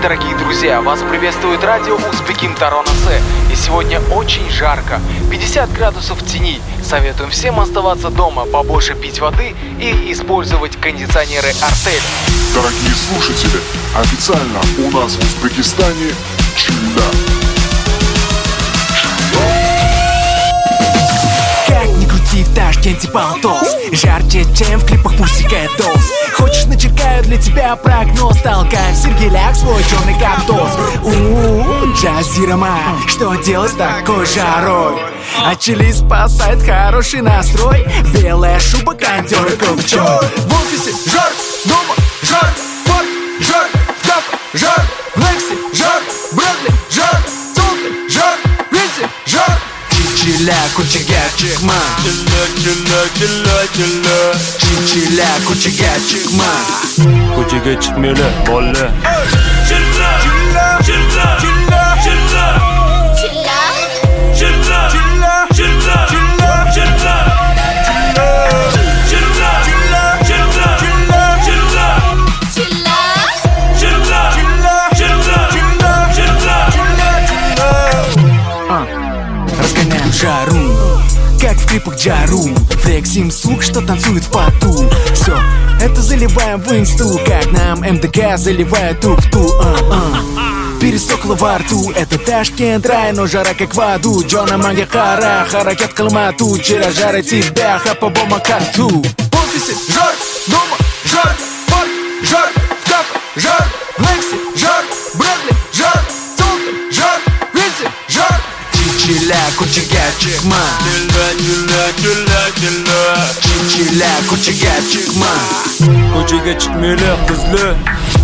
дорогие друзья! Вас приветствует радио Узбеким Таронасе. И сегодня очень жарко, 50 градусов в тени. Советуем всем оставаться дома, побольше пить воды и использовать кондиционеры Артель. Дорогие слушатели, официально у нас в Узбекистане чилля. Как ни крути, в Ташкенте полтос. Жарче, чем в клипах Pussycat Dolls. Хочешь, начеркаю для тебя прогноз. Толкаем в Сергеляк свой черный кактус. Джазирома, что делать с такой жарой? А чили спасает хороший настрой. Белая шуба, кондер и колчой. В офисе жар, дома жар, в парке жар, в кафе жар, в Лексе жар, в Брэдли жар, в Толке жар, в Винте жар. Чичиля, кучига, чикма. Чичиля, кучига, чикма. Кучига, чикмеля, болля. Разгоняем жару, как в клипах Джару. Флексим слух, что танцует в поту. Все, это заливаем в инсту, как нам МДК заливает туфту. Пересохло во рту, это Ташкент рай, но жара как в аду. Джона манги хара, харакет калмату. Чира жара тебя, хапа бома карту. В офисе жар, дома жар, в парке жар, в кафе жар, в Лексе жар, в Брэдли жар, в Толке жар, в Винте жар. Чичиля, кучига, чикма. Чичиля, кучига, чикма. Кучига, чикмеля, кызлы.